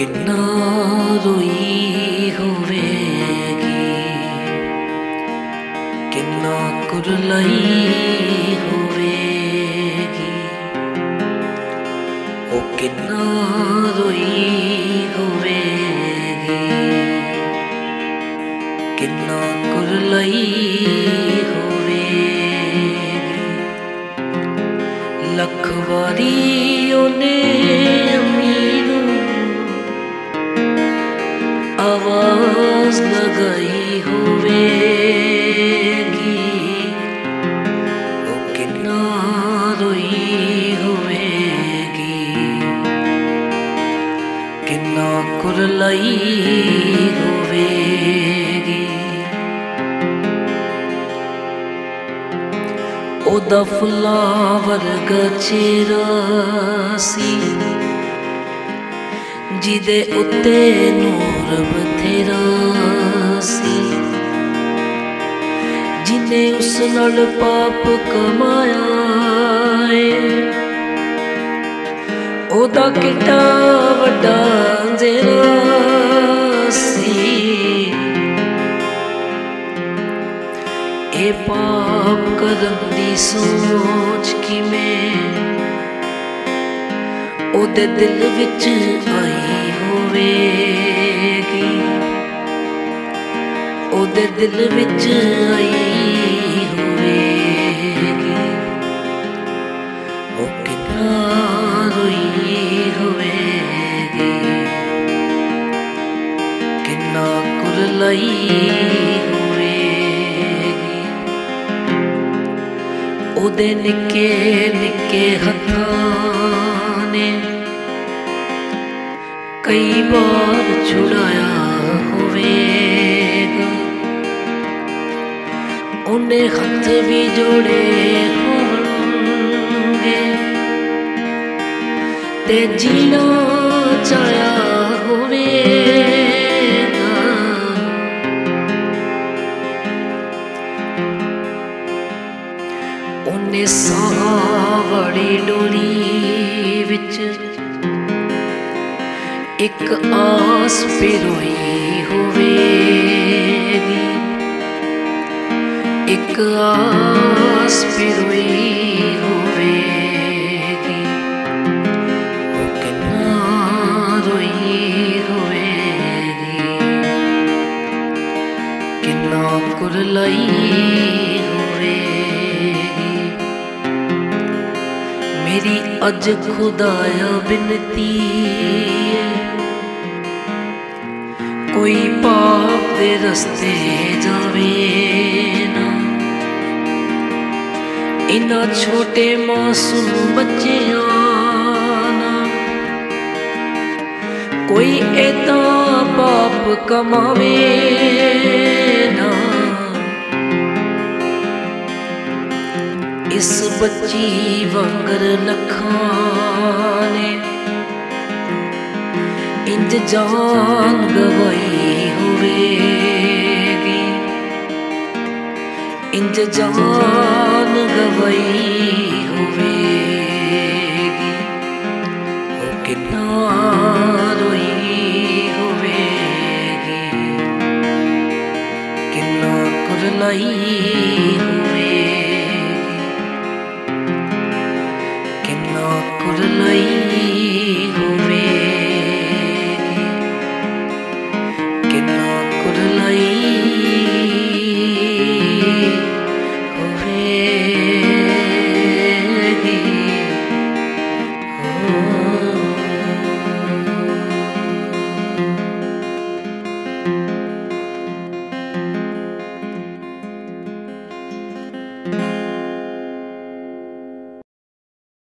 किन्ना रोई होवेगी, किन्ना कुरलाई होवेगी, ओ किन्ना रोई होवेगी, किन्ना कुरलाई होवेगी। लख वारी ओने आवाज लगाई होवेगी, ओ किन्ना रोई होवेगी, किन्ना कुरलाई होवेगी। ओदा फुल्लां वर्गा चेहरा सी, जिदे उत्ते नूर बथेरा सी, जिन्ने उस नाल पाप कमाया है, ओदा किड्डा वड्डा अंधेरा सी। ए पाप करन दी सोच किवें ओदे दिल विच आई होवेगी, ओदे दिल विच आई होवेगी, ओ किन्ना रोई होवेगी, किन्ना कुरलाई होवेगी। ओदे निक्के निक्के हत्थां ने कई बार छुड़ाया होवेगा, उन्हें हथ भी जोड़े होंगे, ते जीना चाया होवेगा। उन्हें साह वाली डोली विच एक आस पिरोई होवेगी, एक आस पिरोई होवेगी, ओ किन्ना रोई होवेगी, किन्ना कुरलाई होवेगी। मेरी अज खुदाया बिनती, कोई पाप दे रस्ते जावे ना, इन्ना छोटे मासूम बच्चियां ना, कोई ऐदा पाप कमावे ना। इस बच्ची वांगर लखां ने इंज जान गवाई होवेगी, इंज जान गवाई